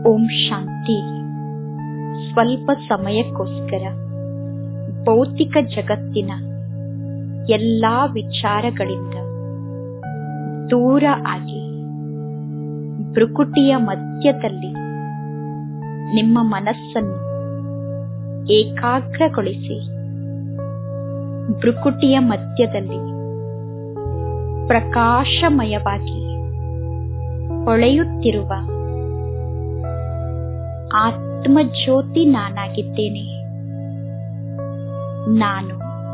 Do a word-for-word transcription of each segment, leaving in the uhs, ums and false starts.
ಓಂ ಶಾಂತಿ. ಸ್ವಲ್ಪ ಸಮಯಕ್ಕೋಸ್ಕರ ಭೌತಿಕ ಜಗತ್ತಿನ ಎಲ್ಲಾ ವಿಚಾರಗಳಿಂದ ದೂರ ಆಗಿ ಭ್ರುಕುಟಿಯ ಮಧ್ಯದಲ್ಲಿ ನಿಮ್ಮ ಮನಸ್ಸನ್ನು ಏಕಾಗ್ರಗೊಳಿಸಿ. ಭ್ರುಕುಟಿಯ ಮಧ್ಯದಲ್ಲಿ ಪ್ರಕಾಶಮಯವಾಗಿ ಹೊಳೆಯುತ್ತಿರುವ ಆತ್ಮಜ್ಯೋತಿ ನಾನಾಗಿದ್ದೇನೆ. ನಾನು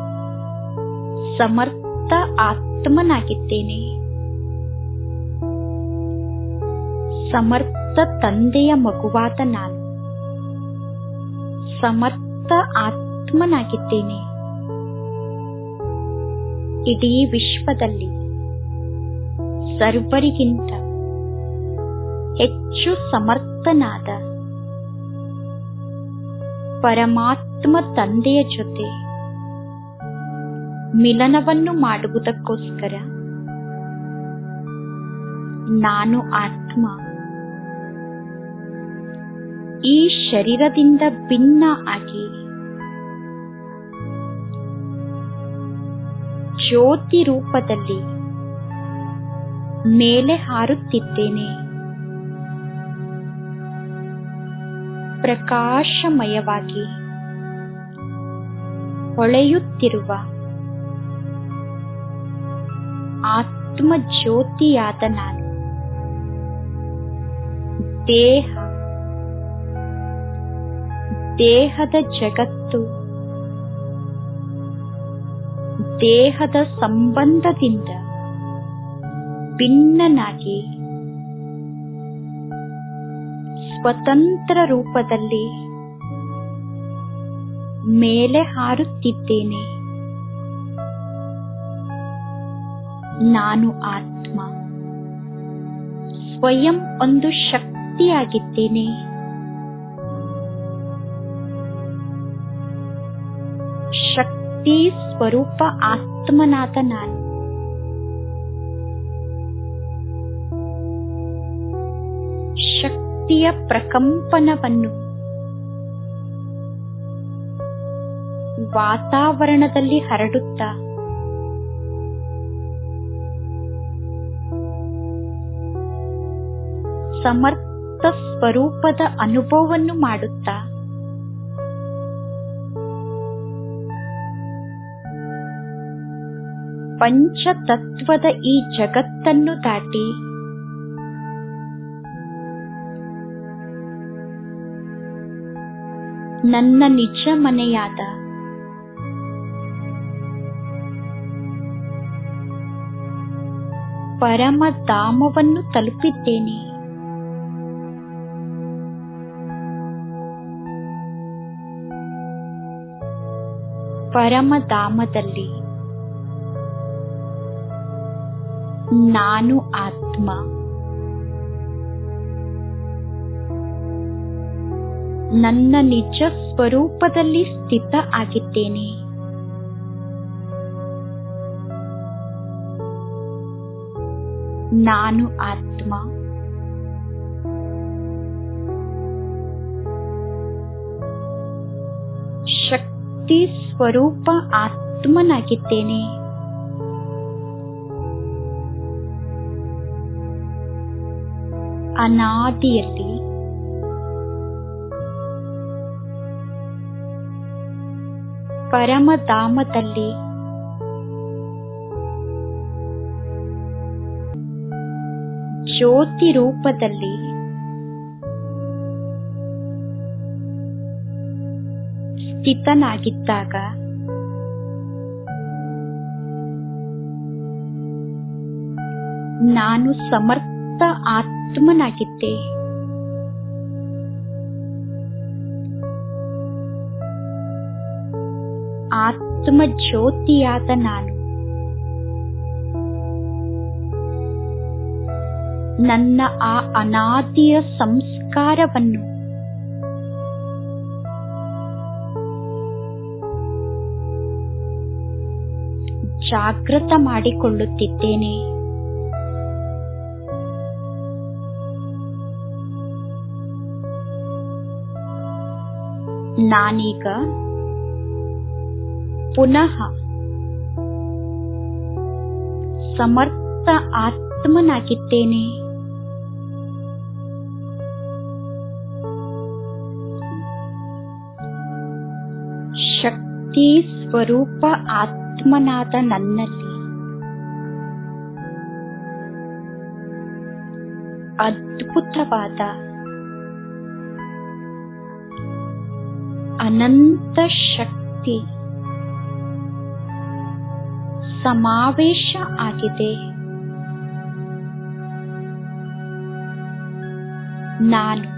ಸಮರ್ಥ ಆತ್ಮನಾಗಿದ್ದೇನೆ. ಸಮರ್ಥ ತಂದೆಯ ಮಗುವಾದ ನಾನು ಸಮರ್ಥ ಆತ್ಮನಾಗಿದ್ದೇನೆ. ಇಡೀ ವಿಶ್ವದಲ್ಲಿ ಸರ್ವರಿಗಿಂತ ಹೆಚ್ಚು ಸಮರ್ಥನಾದ ಪರಮಾತ್ಮ ತಂದೆಯ ಜೊತೆ ಮಿಲನವನ್ನು ಮಾಡುವುದಕ್ಕೋಸ್ಕರ ನಾನು ಆತ್ಮ ಈ ಶರೀರದಿಂದ ಭಿನ್ನ ಆಗಿ ಜ್ಯೋತಿ ರೂಪದಲ್ಲಿ ಮೇಲೆ ಹಾರುತ್ತಿದ್ದೇನೆ. ಪ್ರಕಾಶಮಯವಾಗಿ ಹೊಳೆಯುತ್ತಿರುವ ಆತ್ಮ ಜ್ಯೋತಿಯಾದ ನಾನು ದೇಹ ದೇಹದ ಜಗತ್ತು ದೇಹದ ಸಂಬಂಧದಿಂದ ಭಿನ್ನನಾಗಿ ಸ್ವತಂತ್ರ ರೂಪದಲ್ಲಿ ಮೇಲೆ ಹಾರುತ್ತಿದ್ದೇನೆ. ನಾನು ಆತ್ಮ ಸ್ವಯಂ ಒಂದು ಶಕ್ತಿಯಾಗಿದ್ದೇನೆ. ಶಕ್ತಿ ಸ್ವರೂಪ ಆತ್ಮನಾದ ನಾನು ಶಕ್ತಿಯ ಪ್ರಕಂಪನವನ್ನು ವಾತಾವರಣದಲ್ಲಿ ಹರಡುತ್ತಾ ಸಮರ್ಥ ಸ್ವರೂಪದ ಅನುಭವವನ್ನು ಮಾಡುತ್ತಾ ಪಂಚತತ್ವದ ಈ ಜಗತ್ತನ್ನು ದಾಟಿ ನನ್ನ ನಿಜ ಮನೆಯಾದ ಪರಮಧಾಮವನ್ನು ತಲುಪಿದ್ದೇನೆ. ಪರಮಧಾಮದಲ್ಲಿ ನಾನು ಆತ್ಮ ನನ್ನ ನಿಜ ಸ್ವರೂಪದಲ್ಲಿ ಸ್ಥಿತ ಆಗಿದ್ದೇನೆ. ನಾನು ಆತ್ಮ ಶಕ್ತಿ ಸ್ವರೂಪ ಆತ್ಮನಾಗಿದ್ದೇನೆ. ಅನಾದಿಯಲ್ಲಿ ಪರಮಧಾಮದಲ್ಲಿ ಜ್ಯೋತಿ ರೂಪದಲ್ಲಿ ಸ್ಥಿತನಾಗಿದ್ದಾಗ ನಾನು ಸಮರ್ಥ ಆತ್ಮನಾಗಿದ್ದೆ. ಆತ್ಮ ಜ್ಯೋತಿಯಾದ ನಾನು ನನ್ನ ಆ ಅನಾದಿಯ ಸಂಸ್ಕಾರವನ್ನು ಜಾಗೃತ ಮಾಡಿಕೊಳ್ಳುತ್ತಿದ್ದೇನೆ. ನಾನೀಗ ಪುನಃ ಸಮರ್ಥ ಆತ್ಮನಾಗಿದ್ದೇನೆ. ಶಕ್ತಿ ಸ್ವರೂಪ ಆತ್ಮನಾದ ನನ್ನಲ್ಲಿ ಅದ್ಭುತವಾದ ಅನಂತ ಶಕ್ತಿ ಸಮಾವೇಶ ಆಗಿದೆ. ನಾನು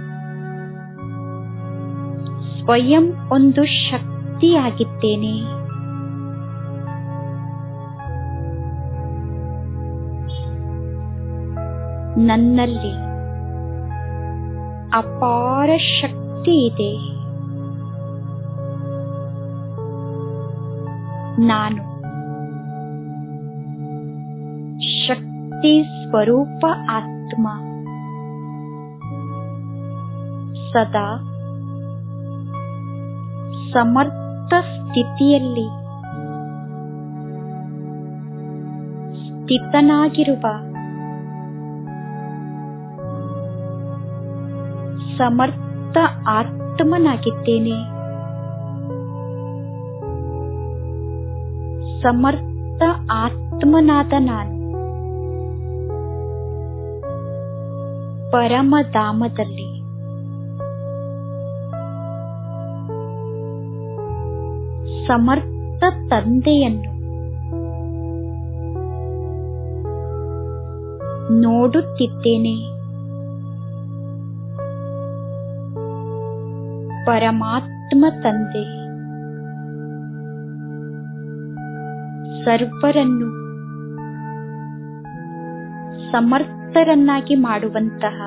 ಸ್ವಯಂ ಒಂದು ಶಕ್ತಿಯಾಗಿದ್ದೇನೆ. ನನ್ನಲ್ಲಿ ಅಪಾರ ಶಕ್ತಿ ಇದೆ. ನಾನು ಶಕ್ತಿ ಸ್ವರೂಪ ಆತ್ಮ. ಸದಾ ಸಮರ್ಥ ಸ್ಥಿತಿಯಲ್ಲಿ ಸ್ಥಿತನಾಗಿರುವ ಸಮರ್ಥ ಆತ್ಮನಾಗಿದ್ದೇನೆ. ಸಮರ್ಥ ಆತ್ಮನಾದ ನಾನು ಪರಮಧಾಮದಲ್ಲಿ ಸಮರ್ಥ ತಂದೆಯನ್ನು ನೋಡುತ್ತಿದ್ದೇನೆ. ಪರಮಾತ್ಮ ತಂದೆ ಸರ್ವರನ್ನು ಸಮರ್ಥರನ್ನಾಗಿ ಮಾಡುವಂತಹ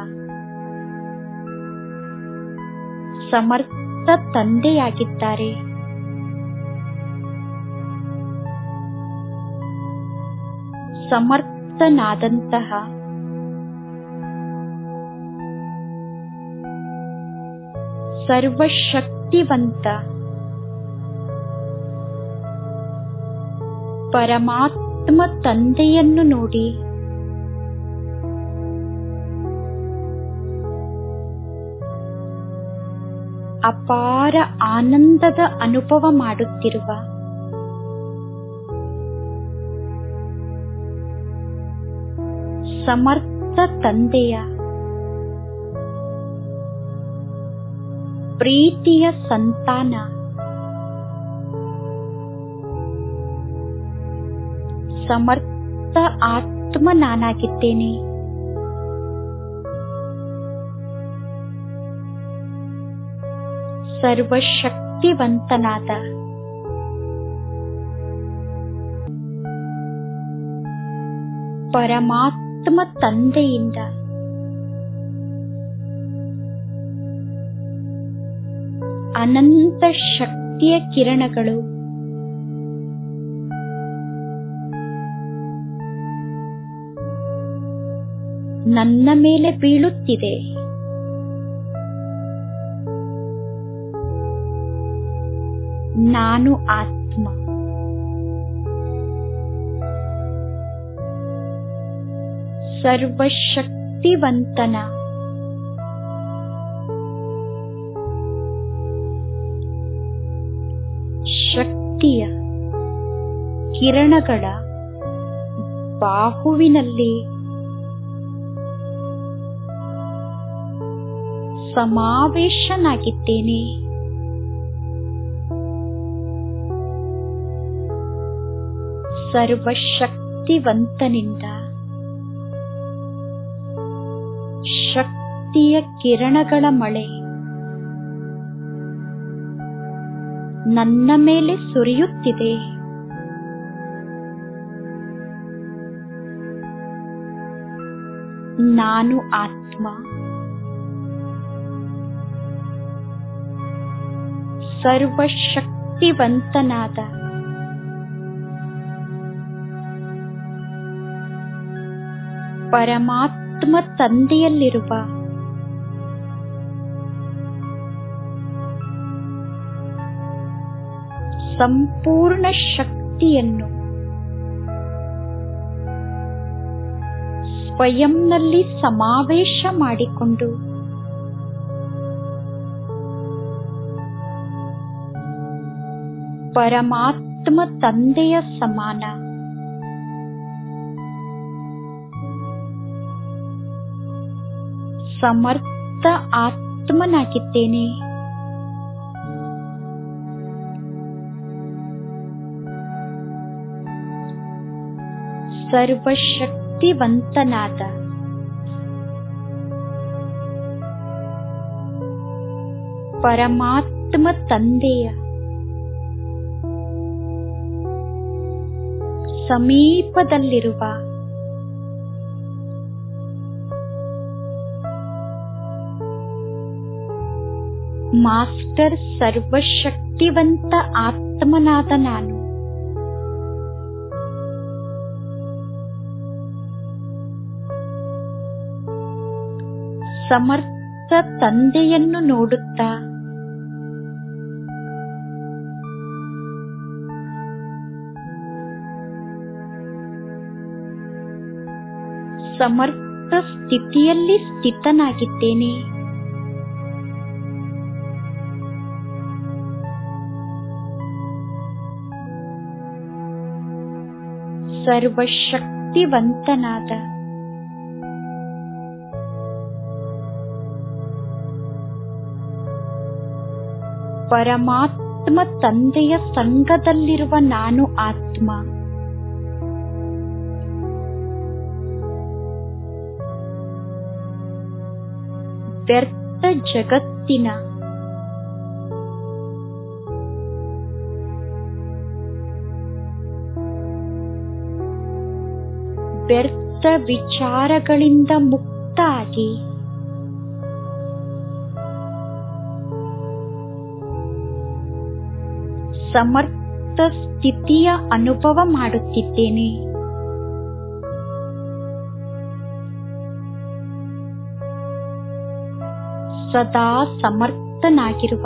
ಸಮರ್ಥ ತಂದೆಯಾಗಿದ್ದಾರೆ. ಸಮರ್ಥನಾದಂತಹ ಸರ್ವಶಕ್ತಿವಂತ ಪರಮಾತ್ಮ ತಂದೆಯನ್ನು ನೋಡಿ ಅಪಾರ ಆನಂದದ ಅನುಭವ ಮಾಡುತ್ತಿರುವ ಸಮರ್ಥ ತಂದೆಯ ಪ್ರೀತಿಯ ಸಂತಾನ ಸಮರ್ಥ ಆತ್ಮ ನಾನಾಗಿದ್ದೇನೆ. ಸರ್ವಶಕ್ತಿವಂತನಾದ ಪರಮಾತ್ಮ ತಂದೆಯಿಂದ ಅನಂತ ಶಕ್ತಿಯ ಕಿರಣಗಳು ನನ್ನ ಮೇಲೆ ಬೀಳುತ್ತಿದೆ. ನಾನು ಆತ್ಮ ಸರ್ವಶಕ್ತಿವಂತನ ಶಕ್ತಿಯ ಕಿರಣಗಳ ಬಾಹುವಿನಲ್ಲಿ ಸಮಾವೇಶನಾಗಿದ್ದೇನೆ. ಸರ್ವಶಕ್ತಿವಂತನಿಂದ ಶಕ್ತಿಯ ಕಿರಣಗಳ ಮಳೆ ನನ್ನ ಮೇಲೆ ಸುರಿಯುತ್ತಿದೆ. ನಾನು ಆತ್ಮ ಸರ್ವಶಕ್ತಿವಂತನಾದ ಪರಮಾತ್ಮ ತಂದೆಯಲ್ಲಿರುವ ಸಂಪೂರ್ಣ ಶಕ್ತಿಯನ್ನು ಸ್ವಯಂನಲ್ಲಿ ಸಮಾವೇಶ ಮಾಡಿಕೊಂಡು ಪರಮಾತ್ಮ ತಂದೆಯ ಸಮಾನ ಸಮರ್ಥ ಆತ್ಮನಾಗಿದ್ದೇನೆ. ಸರ್ವಶಕ್ತಿವಂತನಾದ ಪರಮಾತ್ಮ ತಂದೆಯ ಸಮೀಪದಲ್ಲಿರುವ ಮಾಸ್ಟರ್ ಸರ್ವಶಕ್ತಿವಂತ ಆತ್ಮನಾದ ನಾನು ಸಮರ್ಥ ತಂದೆಯನ್ನು ನೋಡುತ್ತಾ ಸಮರ್ಥ ಸ್ಥಿತಿಯಲ್ಲಿ ಸ್ಥಿತನಾಗಿದ್ದೇನೆ. ಸರ್ವಶಕ್ತಿವಂತನಾದ ಪರಮಾತ್ಮ ತಂದೆಯ ಸಂಗದಲ್ಲಿರುವ ನಾನು ಆತ್ಮ ವ್ಯರ್ಥ ಜಗತ್ತಿನ ವ್ಯರ್ಥ ವಿಚಾರಗಳಿಂದ ಮುಕ್ತ ಆಗಿ ಸಮರ್ಥ ಸ್ಥಿತಿಯ ಅನುಭವ ಮಾಡುತ್ತಿದ್ದೇನೆ. ಸದಾ ಸಮರ್ಥನಾಗಿರುವ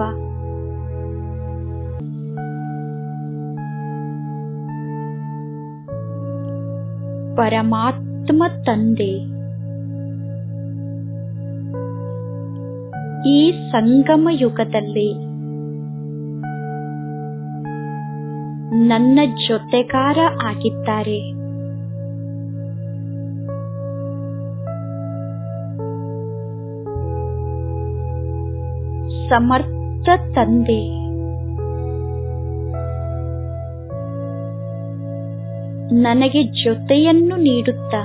ಪರಮಾತ್ಮ ತಂದೆ ಈ ಸಂಗಮ ಯುಗದಲ್ಲಿ ನನ್ನ ಜೊತೆಗಾರ ಆಗಿದ್ದಾರೆ. ಸಮರ್ಥ ತಂದೆ ನನಗೆ ಜೊತೆಯನ್ನು ನೀಡುತ್ತಾ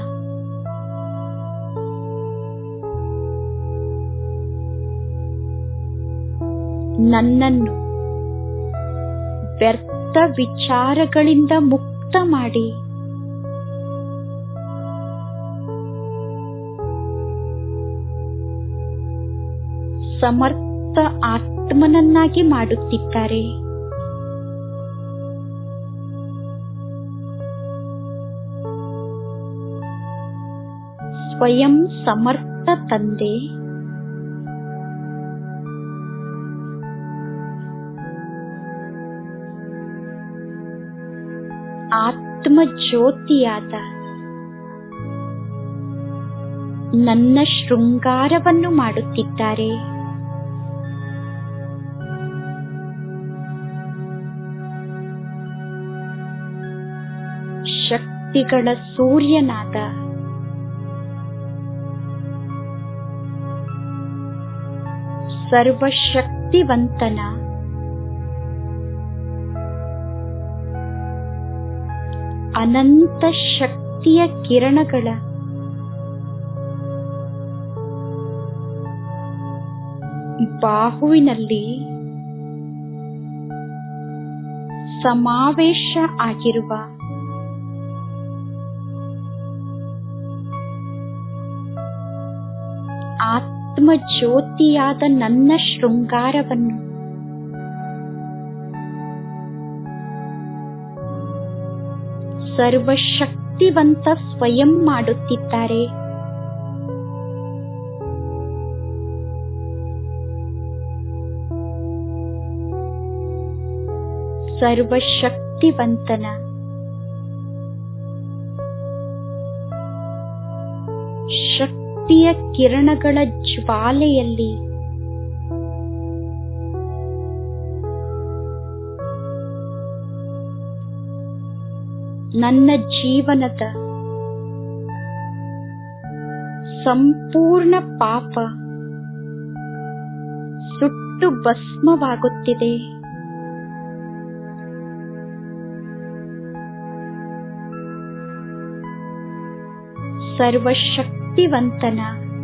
ನನ್ನನ್ನು ವ್ಯರ್ಥ ವಿಚಾರಗಳಿಂದ ಮುಕ್ತ ಮಾಡಿ ಸಮರ್ಥ ಆತ್ಮನನ್ನಾಗಿ ಮಾಡುತ್ತಿದ್ದಾರೆ. ಸ್ವಯಂ ಸಮರ್ಥ ತಂದೆ ಆತ್ಮ ಜ್ಯೋತಿಯಾದ ನನ್ನ ಶೃಂಗಾರವನ್ನು ಮಾಡುತ್ತಿದ್ದಾರೆ. ಶಕ್ತಿಗಳ ಸೂರ್ಯನಾದ ಸರ್ವಶಕ್ತಿವಂತನ ಅನಂತ ಶಕ್ತಿಯ ಕಿರಣಗಳ ಬಾಹುವಿನಲ್ಲಿ ಸಮಾವೇಶ ಆಗಿರುವ ಆತ್ಮ ಜ್ಯೋತಿಯಾದ ನನ್ನ ಶೃಂಗಾರವನ್ನು ಸರ್ವಶಕ್ತಿವಂತ ಸ್ವಯಂ ಮಾಡುತ್ತಿದ್ದಾರೆ. ಸರ್ವಶಕ್ತಿವಂತನ ಶಕ್ತಿಯ ಕಿರಣಗಳ ಜ್ವಾಲೆಯಲ್ಲಿ ನನ್ನ ಜೀವನದ ಸಂಪೂರ್ಣ ಪಾಪ ಸುಟ್ಟು ಭಸ್ಮವಾಗುತ್ತಿದೆ. ಸರ್ವಶಕ್ತಿವಂತನ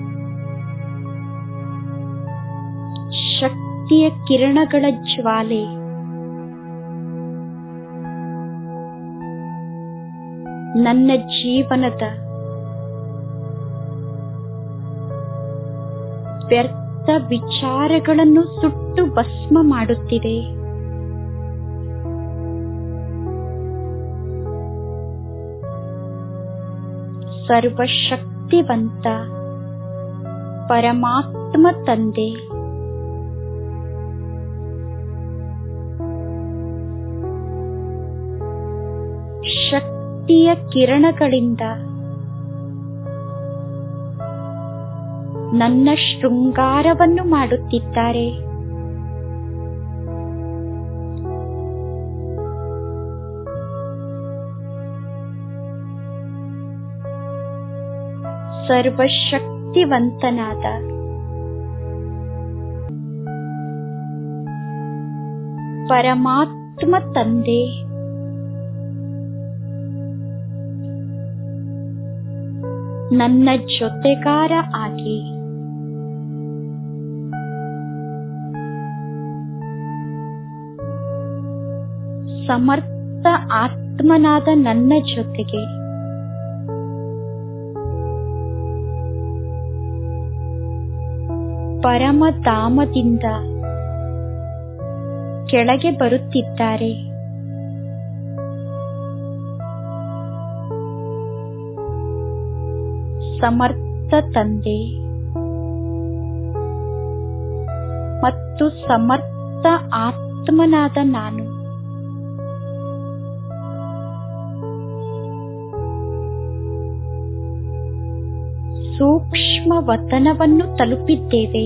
ಶಕ್ತಿಯ ಕಿರಣಗಳ ಜ್ವಾಲೆ ನನ್ನ ಜೀವನದ ವ್ಯರ್ಥ ವಿಚಾರಗಳನ್ನು ಸುಟ್ಟು ಭಸ್ಮ ಮಾಡುತ್ತಿದೆ. ಸರ್ವಶಕ್ತಿವಂತ ಪರಮಾತ್ಮ ತಂದೆ ಶಕ್ತಿಯ ಕಿರಣಗಳಿಂದ ನನ್ನ ಶೃಂಗಾರವನ್ನು ಮಾಡುತ್ತಿದ್ದಾರೆ. ಸರ್ವಶಕ್ತಿವಂತನಾದ ಪರಮಾತ್ಮ ತಂದೆ ನನ್ನ ಜೊತೆಗಾರ ಆಗಿ ಸಮರ್ಥ ಆತ್ಮನಾದ ನನ್ನ ಜೊತೆಗೆ ಪರಮಧಾಮದಿಂದ ಕೆಳಗೆ ಬರುತ್ತಿದ್ದಾರೆ. ಸಮರ್ಥ ತಂದೆ ಮತ್ತು ಸಮರ್ಥ ಆತ್ಮನಾದ ನಾನು ಸೂಕ್ಷ್ಮ ವತನವನ್ನು ತಲುಪಿದ್ದೇವೆ.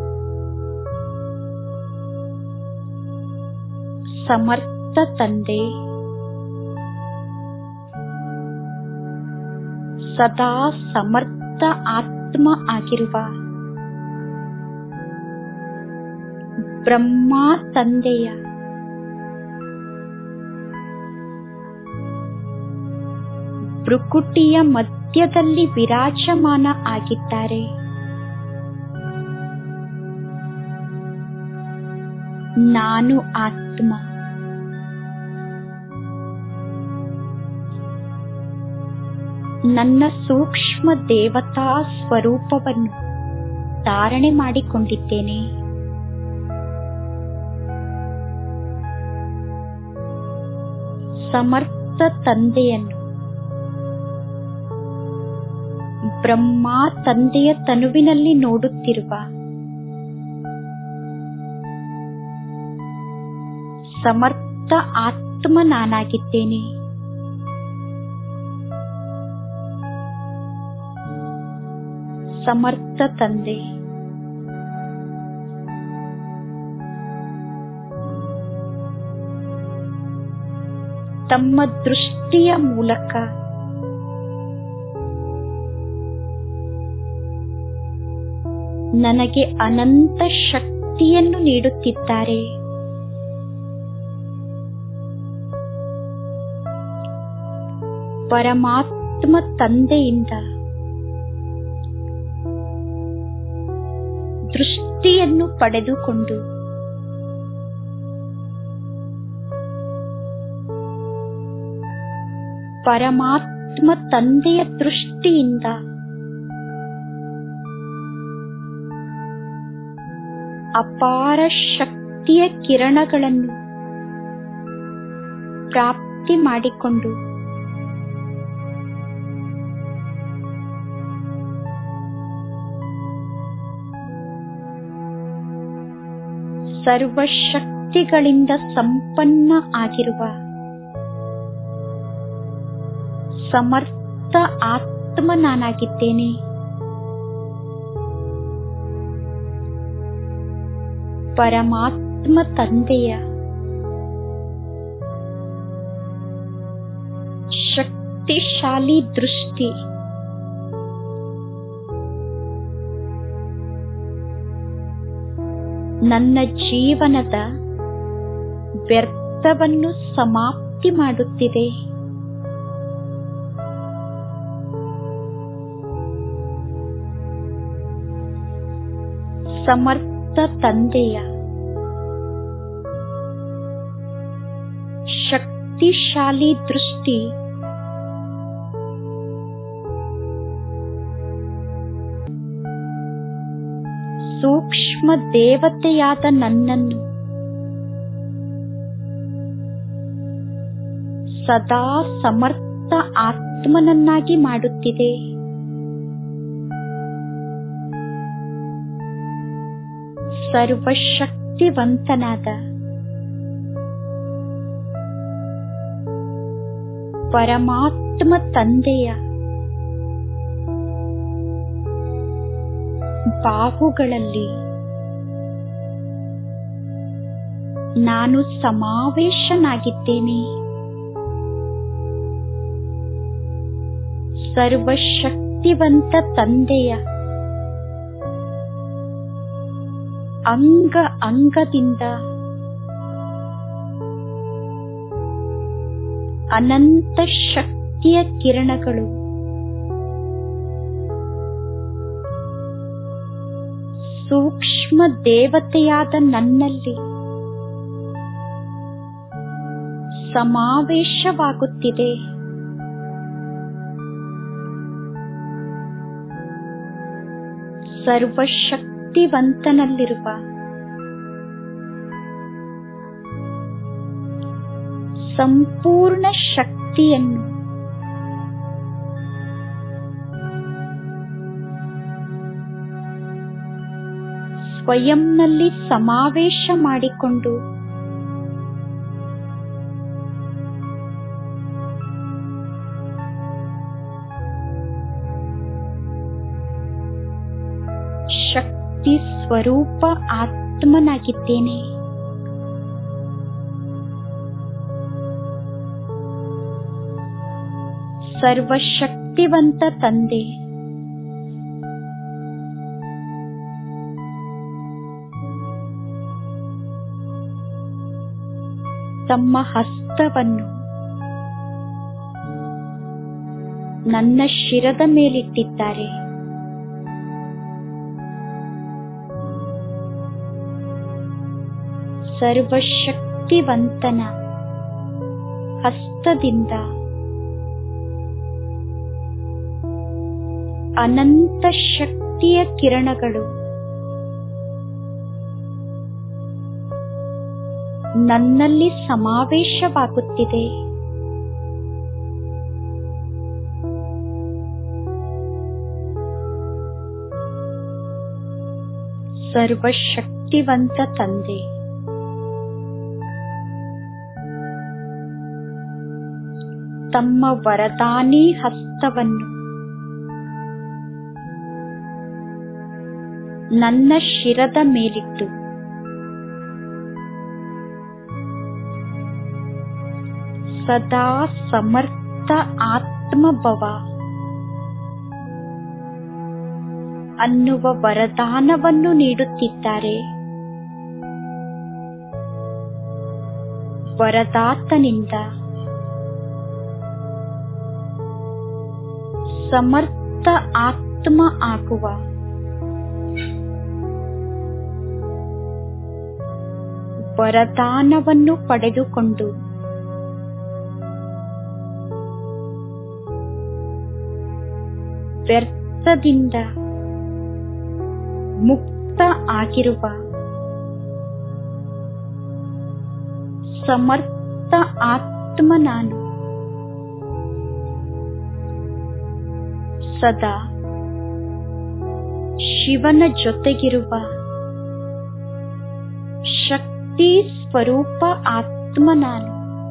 ಸಮರ್ಥ ತಂದೆ ಸದಾ ಸಮರ್ಥ ಆತ್ಮ ಆಗಿರುವ ಬ್ರಹ್ಮ ತಂದೆಯ ಭ್ರುಕುಟಿಯ ಮಧ್ಯದಲ್ಲಿ ವಿರಾಜಮಾನ ಆಗಿದ್ದಾರೆ. ನಾನು ಆತ್ಮ ನನ್ನ ಸೂಕ್ಷ್ಮ ದೇವತಾ ಸ್ವರೂಪವನ್ನು ಧಾರಣೆ ಮಾಡಿಕೊಂಡಿದ್ದೇನೆ. ಸಮರ್ಥ ತಂದೆಯನ್ನು ಬ್ರಹ್ಮ ತಂದೆಯ ತನುವಿನಲ್ಲಿ ನೋಡುತ್ತಿರುವ ಸಮರ್ಥ ಆತ್ಮ ನಾನಾಗಿದ್ದೇನೆ. ಸಮರ್ಥ ತಂದೆ ತಮ್ಮ ದೃಷ್ಟಿಯ ಮೂಲಕ ನನಗೆ ಅನಂತ ಶಕ್ತಿಯನ್ನು ನೀಡುತ್ತಿದ್ದಾರೆ. ಪರಮಾತ್ಮ ತಂದೆಯಿಂದ ದೃಷ್ಟಿಯನ್ನು ಪಡೆದುಕೊಂಡು ಪರಮಾತ್ಮ ತಂದೆಯ ದೃಷ್ಟಿಯಿಂದ ಅಪಾರ ಶಕ್ತಿಯ ಕಿರಣಗಳನ್ನು ಪ್ರಾಪ್ತಿ ಮಾಡಿಕೊಂಡು ಸರ್ವಶಕ್ತಿವಂತ ಶಕ್ತಿಗಳಿಂದ ಸಂಪನ್ನ ಆಗಿರುವ ಸಮರ್ಥ ಆತ್ಮ ನಾನಾಗಿದ್ದೇನೆ. ಪರಮಾತ್ಮ ತಂದೆಯ ಶಕ್ತಿಶಾಲಿ ದೃಷ್ಟಿ ನನ್ನ ಜೀವನದ ವ್ಯರ್ಥವನ್ನು ಸಮಾಪ್ತಿ ಮಾಡುತ್ತಿದೆ. ಸಮರ್ಥ ತಂದೆಯ ಶಕ್ತಿಶಾಲಿ ದೃಷ್ಟಿ ಸೂಕ್ಷ್ಮ ದೇವತೆಯಾದ ನನ್ನನ್ನು ಸದಾ ಸಮರ್ಥ ಆತ್ಮನನ್ನಾಗಿ ಮಾಡುತ್ತಿದೆ. ಸರ್ವಶಕ್ತಿವಂತನಾದ ಪರಮಾತ್ಮ ತಂದೆಯ ಬಾಹುಗಳಲ್ಲಿ ನಾನು ಸಮಾವೇಶನಾಗಿದ್ದೇನೆ. ಸರ್ವಶಕ್ತಿವಂತ ತಂದೆಯ ಅಂಗ ಅಂಗದಿಂದ ಅನಂತ ಶಕ್ತಿಯ ಕಿರಣಗಳು ಸೂಕ್ಷ್ಮ ದೇವತೆಯಾದ ನನ್ನಲ್ಲಿ ಸಮಾವೇಶವಾಗುತ್ತಿದೆ. ಸರ್ವಶಕ್ತಿವಂತನಲ್ಲಿರುವ ಸಂಪೂರ್ಣ ಶಕ್ತಿಯನ್ನು ಸ್ವಯಂನಲ್ಲಿ ಸಮಾವೇಶ ಮಾಡಿಕೊಂಡು ಶಕ್ತಿ ಸ್ವರೂಪ ಆತ್ಮನಾಗಿದ್ದೇನೆ. ಸರ್ವಶಕ್ತಿವಂತ ತಂದೆ ತಮ್ಮ ಹಸ್ತವನ್ನು ನನ್ನ ಶಿರದ ಮೇಲಿಟ್ಟಿದ್ದಾರೆ. ಸರ್ವಶಕ್ತಿವಂತನ ಹಸ್ತದಿಂದ ಅನಂತ ಶಕ್ತಿಯ ಕಿರಣಗಳು ನನ್ನಲ್ಲಿ ಸಮಾವೇಶವಾಗುತ್ತಿದೆ. ಸರ್ವಶಕ್ತಿವಂತ ತಂದೆ ತಮ್ಮ ವರದಾನಿ ಹಸ್ತವನ್ನು ನನ್ನ ಶಿರದ ಮೇಲಿಟ್ಟು ಸದಾ ಸಮರ್ಥ ಆತ್ಮಭವ ಅನ್ನುವ ವರದಾನವನ್ನು ನೀಡುತ್ತಿದ್ದಾರೆ. ವರದಾತನಿಂದ ಸಮರ್ಥ ಆತ್ಮ ಆಗುವ ವರದಾನವನ್ನು ಪಡೆದುಕೊಂಡು ವ್ಯರ್ಥದಿಂದ ಮುಕ್ತ ಆಗಿರುವ ಸಮರ್ಥ ಆತ್ಮ ನಾನು ಸದಾ ಶಿವನ ಜೊತೆಗಿರುವ ಶಕ್ತಿ ಶಕ್ತಿ ಸ್ವರೂಪ ಆತ್ಮ ನಾನು.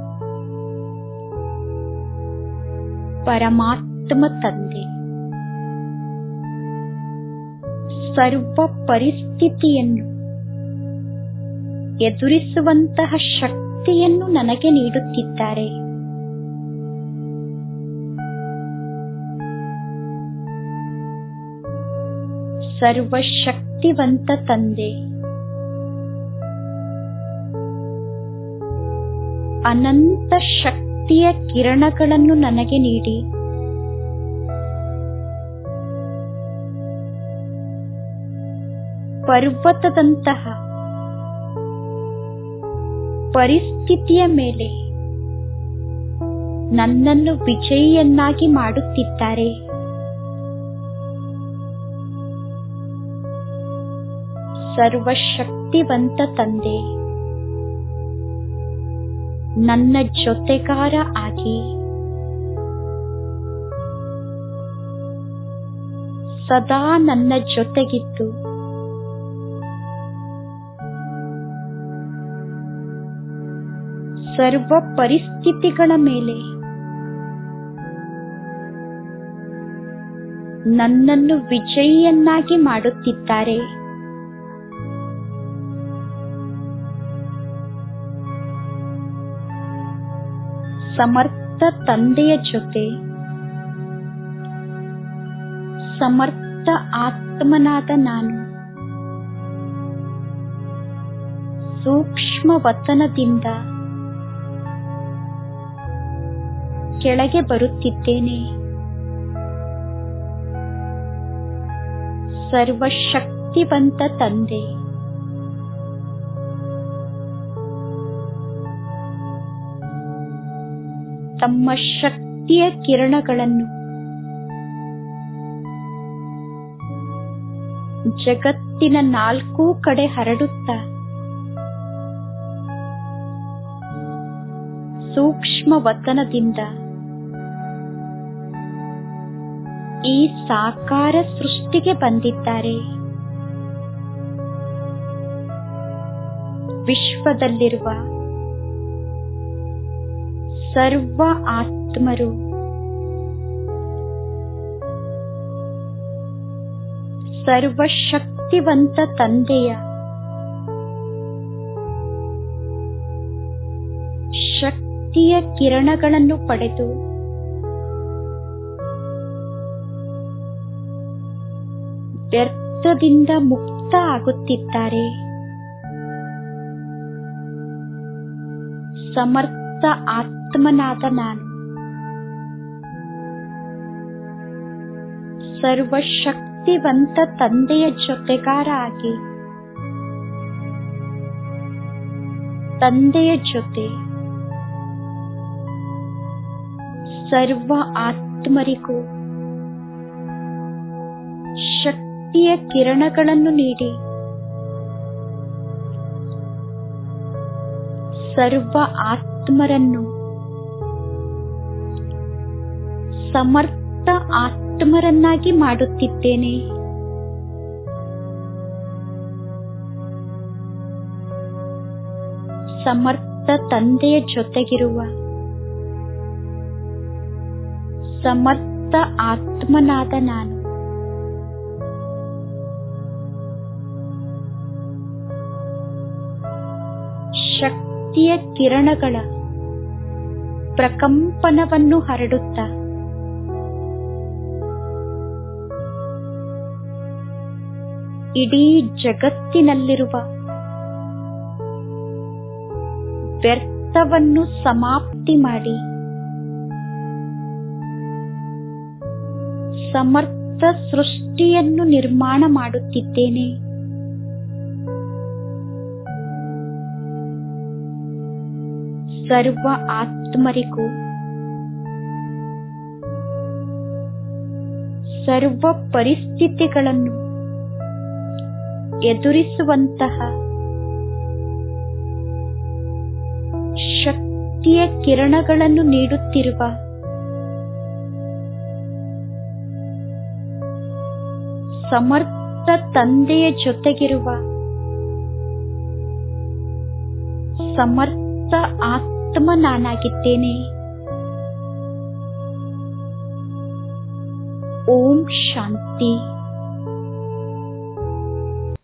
ಪರಮಾತ್ಮ ತಂದೆ ಸರ್ವ ಪರಿಸ್ಥಿತಿಯನ್ನು ಎದುರಿಸುವಂತಹ ಶಕ್ತಿಯನ್ನು ನನಗೆ ನೀಡುತ್ತಿದ್ದಾರೆ. ಸರ್ವಶಕ್ತಿವಂತ ತಂದೆ ಅನಂತ ಶಕ್ತಿಯ ಕಿರಣಗಳನ್ನು ನನಗೆ ನೀಡಿ ಪರ್ವತದಂತಹ ಪರಿಸ್ಥಿತಿಯ ಮೇಲೆ ನನ್ನನ್ನು ವಿಜಯಿಯನ್ನಾಗಿ ಮಾಡುತ್ತಿದ್ದಾರೆ. ಸರ್ವಶಕ್ತಿವಂತ ತಂದೆ ನನ್ನ ಜೊತೆಗಾರ ಆಗಿ ಸದಾ ನನ್ನ ಜೊತೆಗಿದ್ದು ಸರ್ವ ಪರಿಸ್ಥಿತಿಗಳ ಮೇಲೆ ನನ್ನನ್ನು ವಿಜಯಿಯನ್ನಾಗಿ ಮಾಡುತ್ತಿದ್ದಾರೆ. ಸಮರ್ಥ ತಂದೆಯ ಜೊತೆ ಸಮರ್ಥ ಆತ್ಮನಾದ ನಾನು ಸೂಕ್ಷ್ಮ ವತನದಿಂದ ಕೆಳಗೆ ಬರುತ್ತಿದ್ದೇನೆ. ಸರ್ವಶಕ್ತಿವಂತ ತಂದೆ ತಮ್ಮ ಶಕ್ತಿಯ ಕಿರಣಗಳನ್ನು ಜಗತ್ತಿನ ನಾಲ್ಕೂ ಕಡೆ ಹರಡುತ್ತಾ ಸೂಕ್ಷ್ಮ ವತನದಿಂದ ಈ ಸಾಕಾರ ಸೃಷ್ಟಿಗೆ ಬಂದಿದ್ದಾರೆ. ವಿಶ್ವದಲ್ಲಿರುವ ಸರ್ವ ಆತ್ಮರು ಸರ್ವಶಕ್ತಿವಂತ ತಂದೆಯ ಶಕ್ತಿಯ ಕಿರಣಗಳನ್ನು ಪಡೆದು ವ್ಯರ್ಥದಿಂದ ಮುಕ್ತ ಆಗುತ್ತಿದ್ದಾರೆ. ಸಮರ್ಥ ಆತ್ಮನಾದ ನಾನು ಸರ್ವಶಕ್ತಿವಂತ ತಂದೆಯ ಜೊತೆಗಾರ ಆಗಿ ತಂದೆಯ ಜೊತೆ ಸರ್ವ ಆತ್ಮರಿಗೂ ಶಕ್ತಿಯ ಕಿರಣಗಳನ್ನು ನೀಡಿ ಸರ್ವ ಆತ್ಮರನ್ನು ಸಮರ್ಥ ಆತ್ಮರನ್ನಾಗಿ ಮಾಡುತ್ತಿದ್ದೇನೆ. ಸಮರ್ಥ ತಂದೆಯ ಜೊತೆಗಿರುವ ಸಮರ್ಥ ಆತ್ಮನಾದ ನಾನು ಶಕ್ತಿಯ ಕಿರಣಗಳ ಪ್ರಕಂಪನವನ್ನು ಹರಡುತ್ತಾ ಇಡೀ ಜಗತ್ತಿನಲ್ಲಿರುವ ವ್ಯರ್ಥವನ್ನು ಸಮಾಪ್ತಿ ಮಾಡಿ ಸಮರ್ಥ ಸೃಷ್ಟಿಯನ್ನು ನಿರ್ಮಾಣ ಮಾಡುತ್ತಿದ್ದೇನೆ. ಸರ್ವ ಆತ್ಮರಿಗೂ ಸರ್ವ ಪರಿಸ್ಥಿತಿಗಳನ್ನು ಎದುರಿಸುವಂತಹ ಶಕ್ತಿಯ ಕಿರಣಗಳನ್ನು ನೀಡುತ್ತಿರುವ ಸಮರ್ಥ ತಂದೆಯ ಜೊತೆಗಿರುವ ಸಮರ್ಥ ಆತ್ಮ ನಾನಾಗಿದ್ದೇನೆ. ಓಂ ಶಾಂತಿ.